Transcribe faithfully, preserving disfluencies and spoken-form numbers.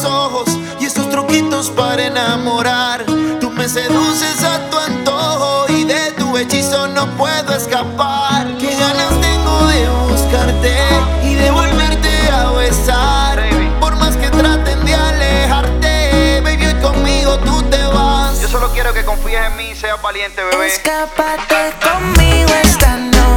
ojos y esos truquitos para enamorar. Tú me seduces a tu antojo y de tu hechizo no puedo escapar. Qué ganas tengo de buscarte y de volverte a besar. Baby, Por más que traten de alejarte, baby, hoy conmigo tú te vas. yo solo quiero que confíes en mí y seas valiente, bebé. Escápate conmigo esta noche.